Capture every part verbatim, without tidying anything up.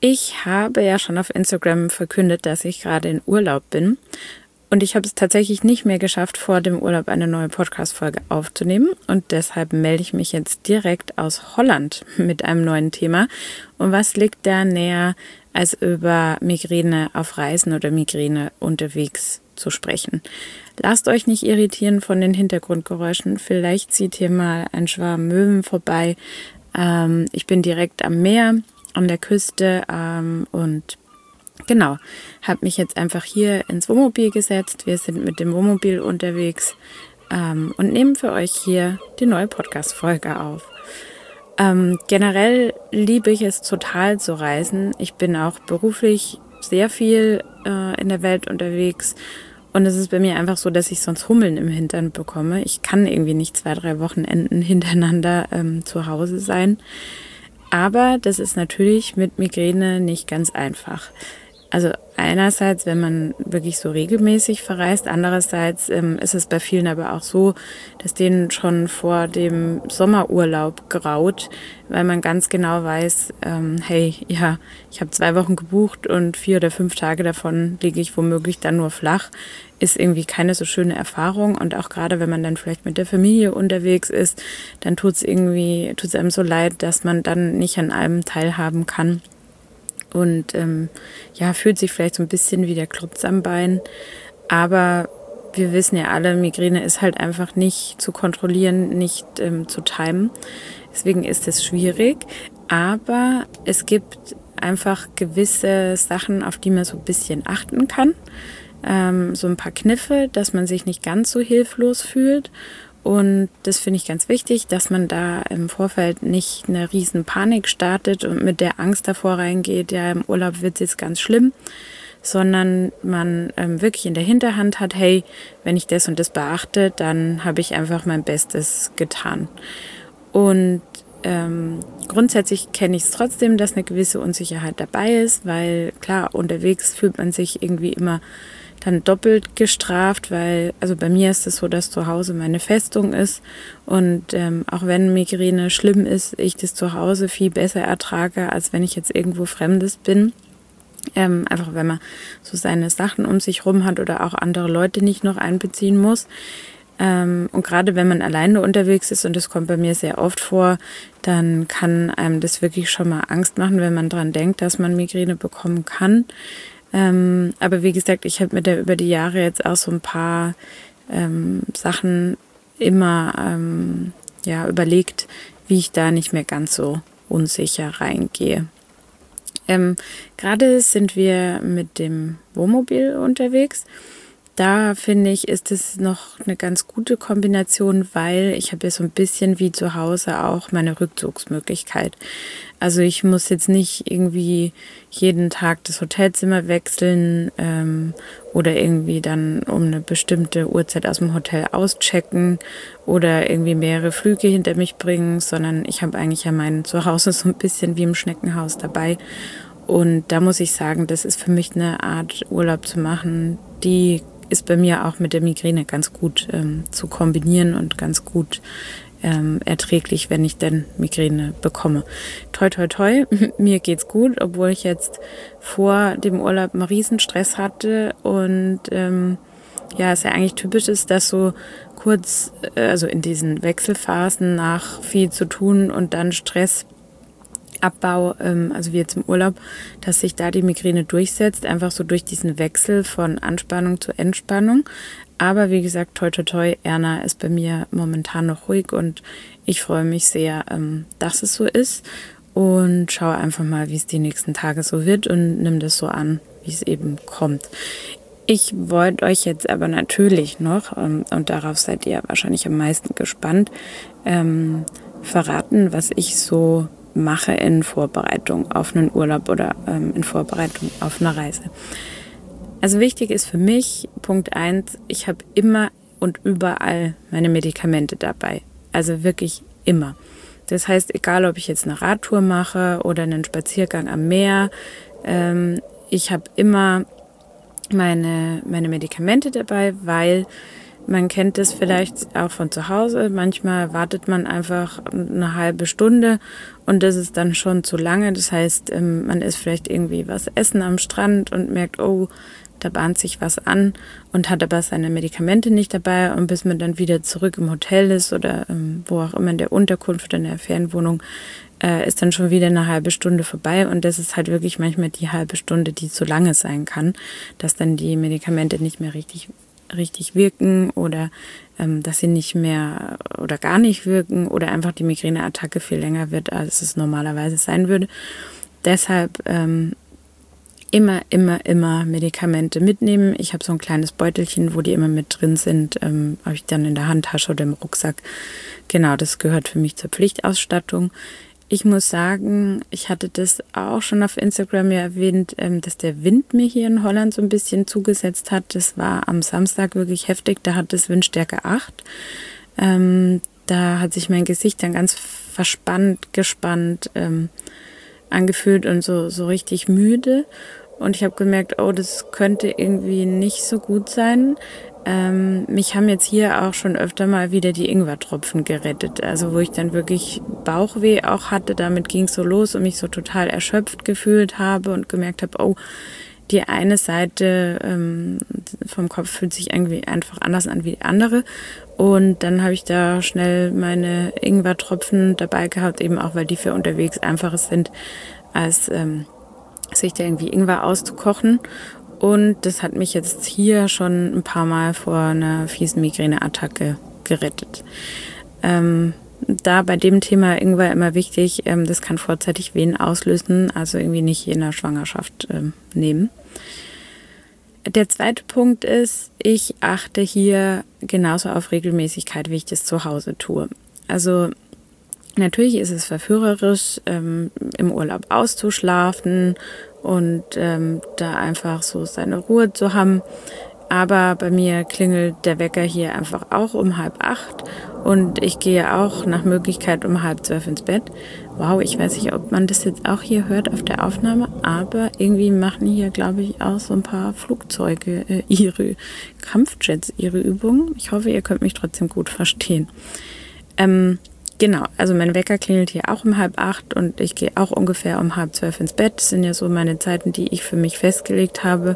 Ich habe ja schon auf Instagram verkündet, dass ich gerade in Urlaub bin. Und ich habe es tatsächlich nicht mehr geschafft, vor dem Urlaub eine neue Podcast-Folge aufzunehmen. Und deshalb melde ich mich jetzt direkt aus Holland mit einem neuen Thema. Und was liegt da näher, als über Migräne auf Reisen oder Migräne unterwegs zu sprechen? Lasst euch nicht irritieren von den Hintergrundgeräuschen. Vielleicht zieht hier mal ein Schwarm Möwen vorbei. Ähm, ich bin direkt am Meer, an der Küste ähm, und genau, habe mich jetzt einfach hier ins Wohnmobil gesetzt. Wir sind mit dem Wohnmobil unterwegs ähm, und nehmen für euch hier die neue Podcast-Folge auf. Ähm, generell liebe ich es total zu reisen. Ich bin auch beruflich sehr viel äh, in der Welt unterwegs und es ist bei mir einfach so, dass ich sonst Hummeln im Hintern bekomme. Ich kann irgendwie nicht zwei, drei Wochenenden hintereinander ähm, zu Hause sein. Aber das ist natürlich mit Migräne nicht ganz einfach. Also einerseits, wenn man wirklich so regelmäßig verreist, andererseits ähm, ist es bei vielen aber auch so, dass denen schon vor dem Sommerurlaub graut, weil man ganz genau weiß, ähm, hey, ja, ich habe zwei Wochen gebucht und vier oder fünf Tage davon liege ich womöglich dann nur flach. Ist irgendwie keine so schöne Erfahrung und auch gerade wenn man dann vielleicht mit der Familie unterwegs ist, dann tut es irgendwie, tut es einem so leid, dass man dann nicht an allem teilhaben kann. Und ähm, ja, fühlt sich vielleicht so ein bisschen wie der Klotz am Bein. Aber wir wissen ja alle, Migräne ist halt einfach nicht zu kontrollieren, nicht ähm, zu timen. Deswegen ist es schwierig. Aber es gibt einfach gewisse Sachen, auf die man so ein bisschen achten kann. Ähm, so ein paar Kniffe, dass man sich nicht ganz so hilflos fühlt. Und das finde ich ganz wichtig, dass man da im Vorfeld nicht eine riesen Panik startet und mit der Angst davor reingeht, ja, im Urlaub wird es jetzt ganz schlimm, sondern man ähm, wirklich in der Hinterhand hat, hey, wenn ich das und das beachte, dann habe ich einfach mein Bestes getan. Und ähm, grundsätzlich kenne ich es trotzdem, dass eine gewisse Unsicherheit dabei ist, weil klar, unterwegs fühlt man sich irgendwie immer dann doppelt gestraft, weil, also bei mir ist es so, dass zu Hause meine Festung ist und ähm, auch wenn Migräne schlimm ist, ich das zu Hause viel besser ertrage, als wenn ich jetzt irgendwo Fremdes bin. Ähm, einfach wenn man so seine Sachen um sich rum hat oder auch andere Leute nicht noch einbeziehen muss. Ähm, und gerade wenn man alleine unterwegs ist, und das kommt bei mir sehr oft vor, dann kann einem das wirklich schon mal Angst machen, wenn man dran denkt, dass man Migräne bekommen kann. Ähm, aber wie gesagt, ich habe mir da über die Jahre jetzt auch so ein paar ähm, Sachen immer ähm, ja, überlegt, wie ich da nicht mehr ganz so unsicher reingehe. Ähm, gerade sind wir mit dem Wohnmobil unterwegs. Da finde ich, ist es noch eine ganz gute Kombination, weil ich habe ja so ein bisschen wie zu Hause auch meine Rückzugsmöglichkeit. Also ich muss jetzt nicht irgendwie jeden Tag das Hotelzimmer wechseln ähm, oder irgendwie dann um eine bestimmte Uhrzeit aus dem Hotel auschecken oder irgendwie mehrere Flüge hinter mich bringen, sondern ich habe eigentlich ja mein Zuhause so ein bisschen wie im Schneckenhaus dabei. Und da muss ich sagen, das ist für mich eine Art Urlaub zu machen, die ist bei mir auch mit der Migräne ganz gut ähm, zu kombinieren und ganz gut ähm, erträglich, wenn ich denn Migräne bekomme. Toi, toi, toi, mir geht's gut, obwohl ich jetzt vor dem Urlaub einen Riesenstress hatte und ähm, ja, es ja eigentlich typisch ist, dass so kurz, äh, also in diesen Wechselphasen nach viel zu tun und dann Stress Abbau, also wie jetzt im Urlaub, dass sich da die Migräne durchsetzt, einfach so durch diesen Wechsel von Anspannung zu Entspannung. Aber wie gesagt, toi toi toi, Erna ist bei mir momentan noch ruhig und ich freue mich sehr, dass es so ist und schaue einfach mal, wie es die nächsten Tage so wird und nimm das so an, wie es eben kommt. Ich wollte euch jetzt aber natürlich noch, und darauf seid ihr wahrscheinlich am meisten gespannt, verraten, was ich so mache in Vorbereitung auf einen Urlaub oder ähm, in Vorbereitung auf eine Reise. Also wichtig ist für mich, Punkt eins, ich habe immer und überall meine Medikamente dabei. Also wirklich immer. Das heißt, egal ob ich jetzt eine Radtour mache oder einen Spaziergang am Meer, ähm, ich habe immer meine, meine Medikamente dabei, weil Man kennt es vielleicht auch von zu Hause. Manchmal wartet man einfach eine halbe Stunde und das ist dann schon zu lange. Das heißt, man isst vielleicht irgendwie was essen am Strand und merkt, oh, da bahnt sich was an und hat aber seine Medikamente nicht dabei. Und bis man dann wieder zurück im Hotel ist oder wo auch immer in der Unterkunft oder in der Ferienwohnung, ist dann schon wieder eine halbe Stunde vorbei. Und das ist halt wirklich manchmal die halbe Stunde, die zu lange sein kann, dass dann die Medikamente nicht mehr richtig richtig wirken oder ähm, dass sie nicht mehr oder gar nicht wirken oder einfach die Migräneattacke viel länger wird, als es normalerweise sein würde. Deshalb ähm, immer, immer, immer Medikamente mitnehmen. Ich habe so ein kleines Beutelchen, wo die immer mit drin sind, ähm, habe ich dann in der Handtasche oder im Rucksack. Genau, das gehört für mich zur Pflichtausstattung. Ich muss sagen, ich hatte das auch schon auf Instagram ja erwähnt, dass der Wind mir hier in Holland so ein bisschen zugesetzt hat. Das war am Samstag wirklich heftig, da hat es Windstärke acht. Ähm, da hat sich mein Gesicht dann ganz verspannt, gespannt ähm, angefühlt und so, so richtig müde. Und ich habe gemerkt, oh, das könnte irgendwie nicht so gut sein. Ähm, mich haben jetzt hier auch schon öfter mal wieder die Ingwertropfen gerettet. Also wo ich dann wirklich Bauchweh auch hatte, damit ging es so los und mich so total erschöpft gefühlt habe und gemerkt habe, oh, die eine Seite ähm, vom Kopf fühlt sich irgendwie einfach anders an wie die andere. Und dann habe ich da schnell meine Ingwertropfen dabei gehabt, eben auch, weil die für unterwegs einfacher sind, als ähm, sich da irgendwie Ingwer auszukochen. Und das hat mich jetzt hier schon ein paar Mal vor einer fiesen Migräneattacke gerettet. Ähm, da bei dem Thema Ingwer immer wichtig, ähm, das kann vorzeitig Wehen auslösen, also irgendwie nicht in der Schwangerschaft ähm, nehmen. Der zweite Punkt ist, ich achte hier genauso auf Regelmäßigkeit, wie ich das zu Hause tue. Also natürlich ist es verführerisch, ähm, im Urlaub auszuschlafen und ähm, da einfach so seine Ruhe zu haben. Aber bei mir klingelt der Wecker hier einfach auch um halb acht und ich gehe auch nach Möglichkeit um halb zwölf ins Bett. Wow, ich weiß nicht, ob man das jetzt auch hier hört auf der Aufnahme, aber irgendwie machen hier, glaube ich, auch so ein paar Flugzeuge äh, ihre Kampfjets, ihre Übungen. Ich hoffe, ihr könnt mich trotzdem gut verstehen. Ähm, Genau, also mein Wecker klingelt hier auch um halb acht und ich gehe auch ungefähr um halb zwölf ins Bett. Das sind ja so meine Zeiten, die ich für mich festgelegt habe.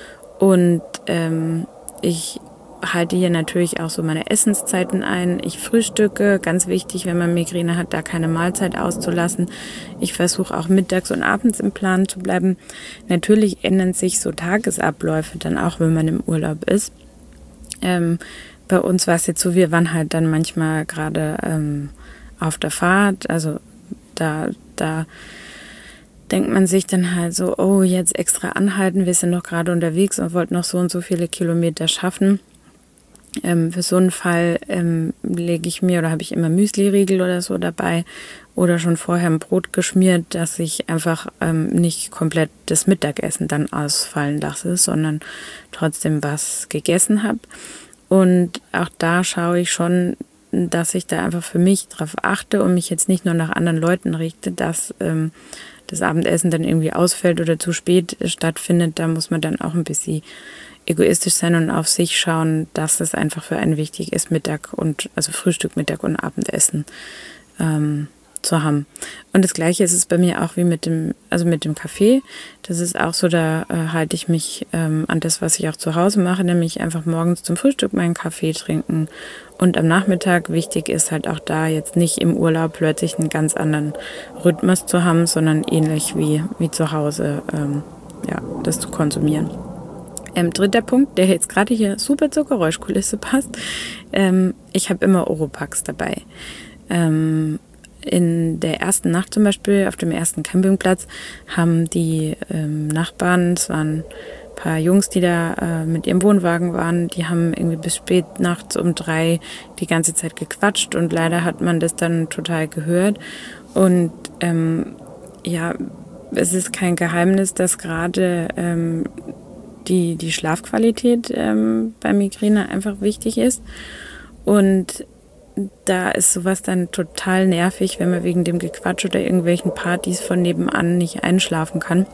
Und ähm, ich halte hier natürlich auch so meine Essenszeiten ein. Ich frühstücke, ganz wichtig, wenn man Migräne hat, da keine Mahlzeit auszulassen. Ich versuche auch mittags und abends im Plan zu bleiben. Natürlich ändern sich so Tagesabläufe dann auch, wenn man im Urlaub ist. Ähm, bei uns war es jetzt so, wir waren halt dann manchmal gerade ähm, auf der Fahrt, also da, da denkt man sich dann halt so, oh, jetzt extra anhalten, wir sind noch gerade unterwegs und wollten noch so und so viele Kilometer schaffen. Ähm, für so einen Fall ähm, lege ich mir oder habe ich immer Müsli-Riegel oder so dabei oder schon vorher ein Brot geschmiert, dass ich einfach ähm, nicht komplett das Mittagessen dann ausfallen lasse, sondern trotzdem was gegessen habe. Und auch da schaue ich schon, dass ich da einfach für mich drauf achte und mich jetzt nicht nur nach anderen Leuten richte, dass ähm, das Abendessen dann irgendwie ausfällt oder zu spät stattfindet. Da muss man dann auch ein bisschen egoistisch sein und auf sich schauen, dass es einfach für einen wichtig ist, Mittag und also Frühstück, Mittag und Abendessen ähm, zu haben. Und das Gleiche ist es bei mir auch wie mit dem, also mit dem Kaffee. Das ist auch so, da äh, halte ich mich ähm, an das, was ich auch zu Hause mache, nämlich einfach morgens zum Frühstück meinen Kaffee trinken. Und am Nachmittag wichtig ist halt auch da jetzt nicht im Urlaub plötzlich einen ganz anderen Rhythmus zu haben, sondern ähnlich wie, wie zu Hause, ähm, ja, das zu konsumieren. Ähm, dritter Punkt, der jetzt gerade hier super zur Geräuschkulisse passt. Ähm, ich habe immer Oropax dabei. Ähm, in der ersten Nacht zum Beispiel, auf dem ersten Campingplatz, haben die ähm, Nachbarn, es waren ein paar Jungs, die da äh, mit ihrem Wohnwagen waren, die haben irgendwie bis spät nachts um drei die ganze Zeit gequatscht und leider hat man das dann total gehört. Und ähm, ja, es ist kein Geheimnis, dass gerade ähm, die, die Schlafqualität ähm, bei Migräne einfach wichtig ist. Und da ist sowas dann total nervig, wenn man wegen dem Gequatsch oder irgendwelchen Partys von nebenan nicht einschlafen kann.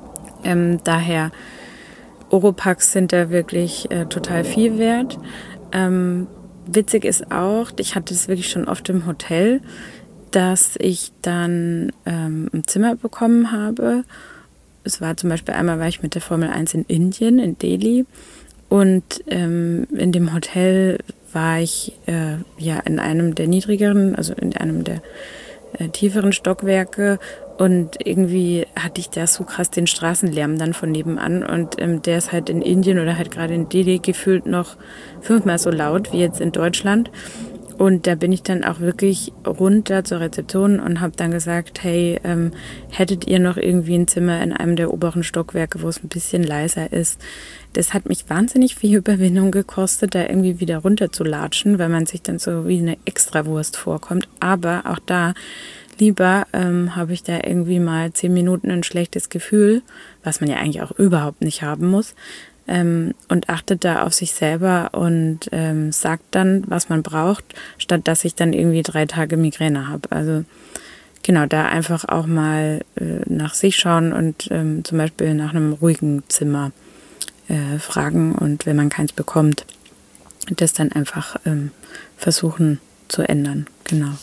Ähm, daher Oropax sind da wirklich äh, total viel wert. Ähm, witzig ist auch, ich hatte es wirklich schon oft im Hotel, dass ich dann ähm, ein Zimmer bekommen habe. Es war zum Beispiel einmal, war ich mit der Formel eins in Indien, in Delhi. Und ähm, in dem Hotel war ich äh, ja in einem der niedrigeren, also in einem der äh, tieferen Stockwerke. Und irgendwie hatte ich da so krass den Straßenlärm dann von nebenan. Und ähm, der ist halt in Indien oder halt gerade in Delhi gefühlt noch fünfmal so laut wie jetzt in Deutschland. Und da bin ich dann auch wirklich runter zur Rezeption und habe dann gesagt, hey, ähm, hättet ihr noch irgendwie ein Zimmer in einem der oberen Stockwerke, wo es ein bisschen leiser ist? Das hat mich wahnsinnig viel Überwindung gekostet, da irgendwie wieder runter zu latschen, weil man sich dann so wie eine Extrawurst vorkommt. Aber auch da lieber ähm, habe ich da irgendwie mal zehn Minuten ein schlechtes Gefühl, was man ja eigentlich auch überhaupt nicht haben muss. Ähm, und achtet da auf sich selber und ähm, sagt dann, was man braucht, statt dass ich dann irgendwie drei Tage Migräne habe. Also genau, da einfach auch mal äh, nach sich schauen und ähm, zum Beispiel nach einem ruhigen Zimmer äh, fragen und wenn man keins bekommt, das dann einfach ähm, versuchen zu ändern. Genau.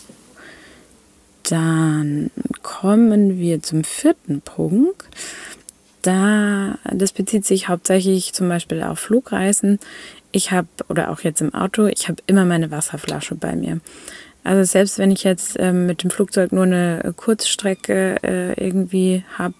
Dann kommen wir zum vierten Punkt. Da, das bezieht sich hauptsächlich zum Beispiel auf Flugreisen. Ich habe, oder auch jetzt im Auto, ich habe immer meine Wasserflasche bei mir. Also selbst wenn ich jetzt ähm, mit dem Flugzeug nur eine Kurzstrecke äh, irgendwie habe,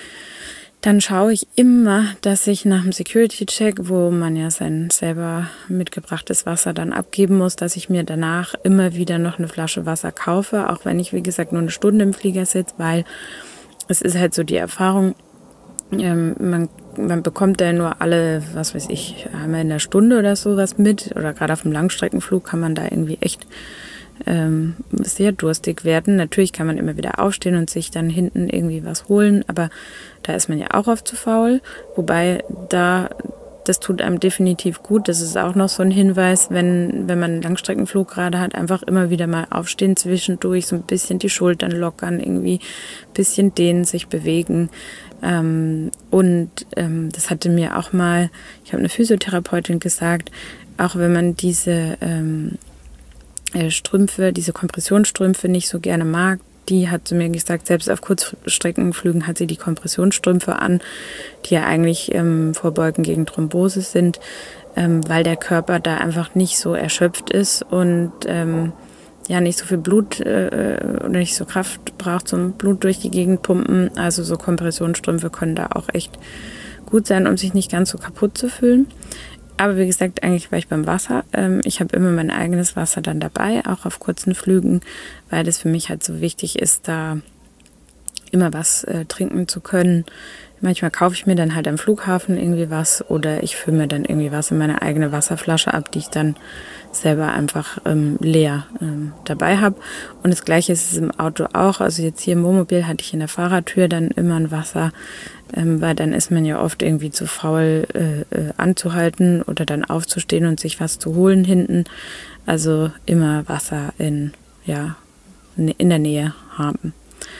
dann schaue ich immer, dass ich nach dem Security-Check, wo man ja sein selber mitgebrachtes Wasser dann abgeben muss, dass ich mir danach immer wieder noch eine Flasche Wasser kaufe, auch wenn ich, wie gesagt, nur eine Stunde im Flieger sitze, weil es ist halt so die Erfahrung, Ähm, man, man bekommt da nur alle, was weiß ich, einmal in der Stunde oder sowas mit. Oder gerade auf dem Langstreckenflug kann man da irgendwie echt ähm, sehr durstig werden. Natürlich kann man immer wieder aufstehen und sich dann hinten irgendwie was holen, aber da ist man ja auch oft zu faul. Wobei da, das tut einem definitiv gut. Das ist auch noch so ein Hinweis, wenn, wenn man einen Langstreckenflug gerade hat, einfach immer wieder mal aufstehen zwischendurch, so ein bisschen die Schultern lockern, irgendwie ein bisschen dehnen, sich bewegen. Ähm, und ähm, das hatte mir auch mal, ich habe eine Physiotherapeutin gesagt, auch wenn man diese ähm, äh, Strümpfe, diese Kompressionsstrümpfe nicht so gerne mag, die hat zu mir gesagt, selbst auf Kurzstreckenflügen hat sie die Kompressionsstrümpfe an, die ja eigentlich ähm, vorbeugen gegen Thrombose sind, ähm, weil der Körper da einfach nicht so erschöpft ist und ähm, ja nicht so viel Blut äh, oder nicht so Kraft braucht zum Blut durch die Gegend pumpen. Also so Kompressionsstrümpfe können da auch echt gut sein, um sich nicht ganz so kaputt zu fühlen. Aber wie gesagt, eigentlich war ich beim Wasser. Ähm, ich habe immer mein eigenes Wasser dann dabei, auch auf kurzen Flügen, weil das für mich halt so wichtig ist, da immer was äh, trinken zu können. Manchmal kaufe ich mir dann halt am Flughafen irgendwie was oder ich fülle mir dann irgendwie was in meine eigene Wasserflasche ab, die ich dann selber einfach ähm, leer ähm, dabei habe. Und das Gleiche ist es im Auto auch. Also jetzt hier im Wohnmobil hatte ich in der Fahrertür dann immer ein Wasser, ähm, weil dann ist man ja oft irgendwie zu faul äh, äh, anzuhalten oder dann aufzustehen und sich was zu holen hinten. Also immer Wasser in, ja, in der Nähe haben.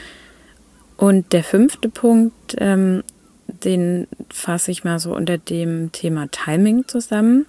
Und der fünfte Punkt, ähm, den fasse ich mal so unter dem Thema Timing zusammen.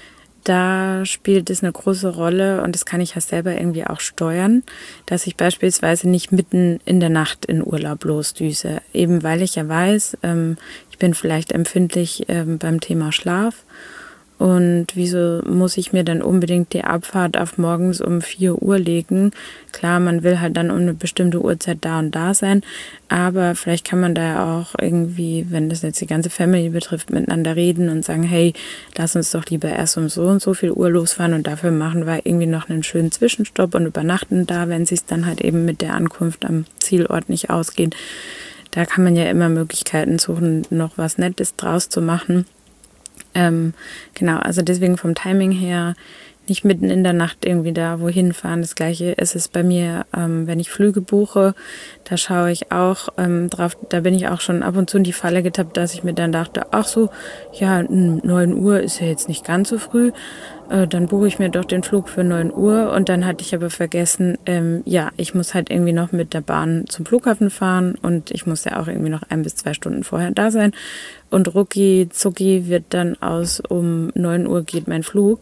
Da spielt es eine große Rolle und das kann ich ja selber irgendwie auch steuern, dass ich beispielsweise nicht mitten in der Nacht in Urlaub losdüse. Eben weil ich ja weiß, ähm, ich bin vielleicht empfindlich ähm, beim Thema Schlaf. Und wieso muss ich mir dann unbedingt die Abfahrt auf morgens um vier Uhr legen? Klar, man will halt dann um eine bestimmte Uhrzeit da und da sein, aber vielleicht kann man da ja auch irgendwie, wenn das jetzt die ganze Family betrifft, miteinander reden und sagen, hey, lass uns doch lieber erst um so und so viel Uhr losfahren und dafür machen wir irgendwie noch einen schönen Zwischenstopp und übernachten da, wenn es sich dann halt eben mit der Ankunft am Zielort nicht ausgeht. Da kann man ja immer Möglichkeiten suchen, noch was Nettes draus zu machen. Ähm, genau, also deswegen vom Timing her nicht mitten in der Nacht irgendwie da wohin fahren. Das Gleiche ist es bei mir, ähm, wenn ich Flüge buche, da schaue ich auch ähm, drauf, da bin ich auch schon ab und zu in die Falle getappt, dass ich mir dann dachte, ach so, ja, neun Uhr ist ja jetzt nicht ganz so früh, äh, dann buche ich mir doch den Flug für neun Uhr und dann hatte ich aber vergessen, ähm, ja, ich muss halt irgendwie noch mit der Bahn zum Flughafen fahren und ich muss ja auch irgendwie noch ein bis zwei Stunden vorher da sein. Und rucki zucki wird dann aus, um neun Uhr geht mein Flug.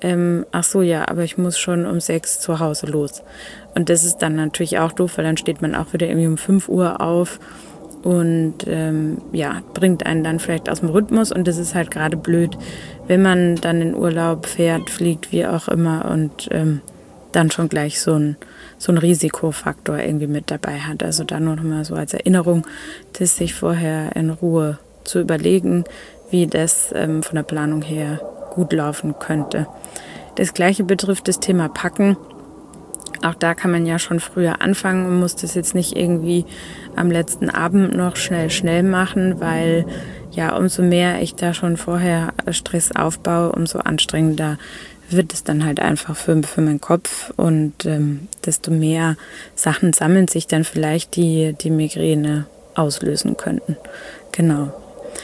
ähm, ach so, ja, aber ich muss schon um sechs zu Hause los. Und das ist dann natürlich auch doof, weil dann steht man auch wieder irgendwie um fünf Uhr auf und ähm, ja, bringt einen dann vielleicht aus dem Rhythmus. Und das ist halt gerade blöd, wenn man dann in Urlaub fährt, fliegt, wie auch immer und ähm, dann schon gleich so ein, so ein Risikofaktor irgendwie mit dabei hat. Also da nur noch mal so als Erinnerung, das sich vorher in Ruhe zu überlegen, wie das ähm, von der Planung her gut laufen könnte. Das Gleiche betrifft das Thema Packen. Auch da kann man ja schon früher anfangen und muss das jetzt nicht irgendwie am letzten Abend noch schnell, schnell machen, weil ja, umso mehr ich da schon vorher Stress aufbaue, umso anstrengender wird es dann halt einfach für, für meinen Kopf und ähm, desto mehr Sachen sammeln sich dann vielleicht, die die Migräne auslösen könnten. Genau.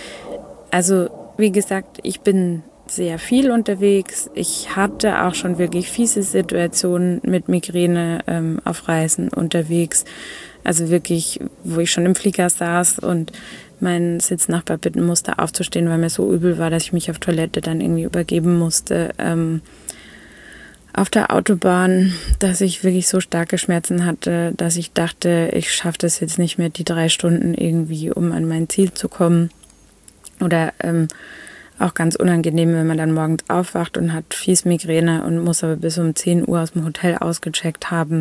Also, wie gesagt, ich bin sehr viel unterwegs. Ich hatte auch schon wirklich fiese Situationen mit Migräne ähm, auf Reisen unterwegs. Also wirklich, wo ich schon im Flieger saß und meinen Sitznachbar bitten musste, aufzustehen, weil mir so übel war, dass ich mich auf Toilette dann irgendwie übergeben musste. Ähm, auf der Autobahn, dass ich wirklich so starke Schmerzen hatte, dass ich dachte, ich schaffe das jetzt nicht mehr, die drei Stunden irgendwie, um an mein Ziel zu kommen. Oder ähm, auch ganz unangenehm, wenn man dann morgens aufwacht und hat fies Migräne und muss aber bis um zehn Uhr aus dem Hotel ausgecheckt haben.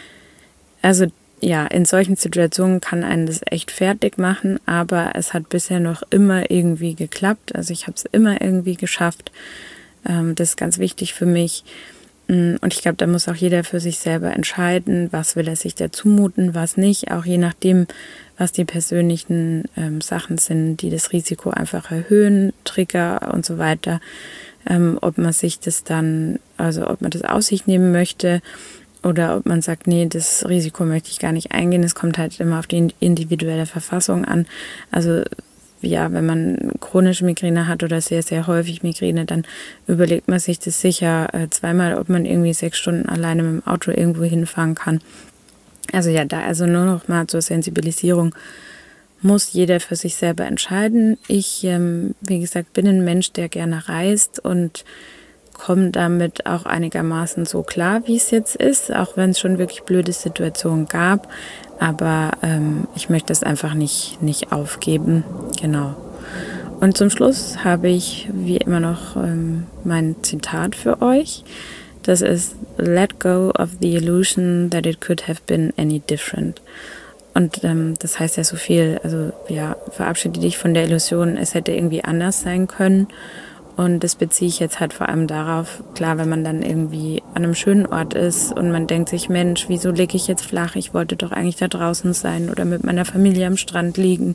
Also ja, in solchen Situationen kann einen das echt fertig machen, aber es hat bisher noch immer irgendwie geklappt. Also ich habe es immer irgendwie geschafft. Ähm, das ist ganz wichtig für mich. Und ich glaube, da muss auch jeder für sich selber entscheiden, was will er sich da zumuten, was nicht. Auch je nachdem, was die persönlichen ähm, Sachen sind, die das Risiko einfach erhöhen, Trigger und so weiter. Ähm, ob man sich das dann, also ob man das auf sich nehmen möchte oder ob man sagt, nee, das Risiko möchte ich gar nicht eingehen. Es kommt halt immer auf die individuelle Verfassung an. Also ja, wenn man chronische Migräne hat oder sehr, sehr häufig Migräne, dann überlegt man sich das sicher äh, zweimal, ob man irgendwie sechs Stunden alleine mit dem Auto irgendwo hinfahren kann. Also ja, da also nur noch mal zur Sensibilisierung muss jeder für sich selber entscheiden. Ich, ähm, wie gesagt, bin ein Mensch, der gerne reist und komme damit auch einigermaßen so klar, wie es jetzt ist, auch wenn es schon wirklich blöde Situationen gab. Aber ähm, ich möchte es einfach nicht, nicht aufgeben. Genau. Und zum Schluss habe ich wie immer noch ähm, mein Zitat für euch. Das ist: Let go of the illusion that it could have been any different. Und ähm, das heißt ja so viel, also ja, verabschiede dich von der Illusion, es hätte irgendwie anders sein können. Und das beziehe ich jetzt halt vor allem darauf, klar, wenn man dann irgendwie an einem schönen Ort ist und man denkt sich, Mensch, wieso lege ich jetzt flach? Ich wollte doch eigentlich da draußen sein oder mit meiner Familie am Strand liegen.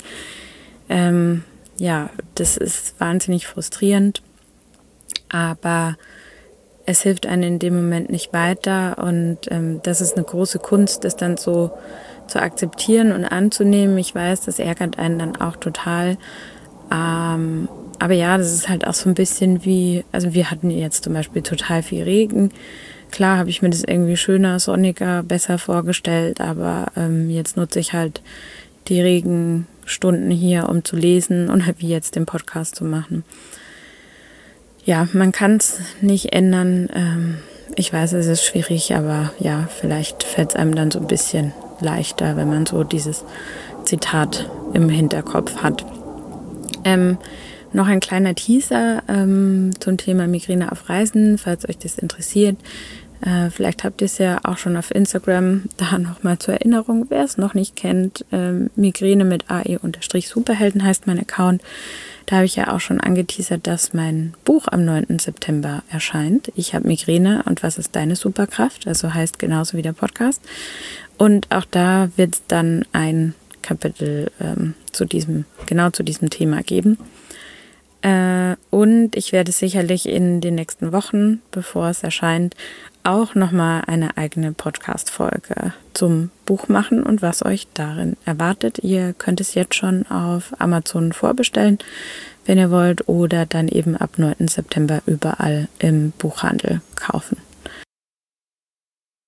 Ähm, ja, das ist wahnsinnig frustrierend, aber es hilft einem in dem Moment nicht weiter und ähm, das ist eine große Kunst, das dann so zu akzeptieren und anzunehmen. Ich weiß, das ärgert einen dann auch total. Ähm, aber ja, das ist halt auch so ein bisschen wie, also wir hatten jetzt zum Beispiel total viel Regen. Klar habe ich mir das irgendwie schöner, sonniger, besser vorgestellt, aber ähm, jetzt nutze ich halt die Regenstunden hier, um zu lesen und halt wie jetzt den Podcast zu machen. Ja, man kann es nicht ändern. Ähm, ich weiß, es ist schwierig, aber ja, vielleicht fällt es einem dann so ein bisschen leichter, wenn man so dieses Zitat im Hinterkopf hat. Ähm, noch ein kleiner Teaser ähm, zum Thema Migräne auf Reisen, falls euch das interessiert. Äh, vielleicht habt ihr es ja auch schon auf Instagram. Da nochmal zur Erinnerung, wer es noch nicht kennt. Ähm, Migräne mit A E-Superhelden heißt mein Account. Da habe ich ja auch schon angeteasert, dass mein Buch am neunten September erscheint. Ich habe Migräne und was ist deine Superkraft? Also heißt genauso wie der Podcast. Und auch da wird es dann ein Kapitel ähm, zu diesem, genau zu diesem Thema geben. Äh, und ich werde sicherlich in den nächsten Wochen, bevor es erscheint, auch nochmal eine eigene Podcast-Folge zum Buch machen und was euch darin erwartet. Ihr könnt es jetzt schon auf Amazon vorbestellen, wenn ihr wollt, oder dann eben ab neunten September überall im Buchhandel kaufen.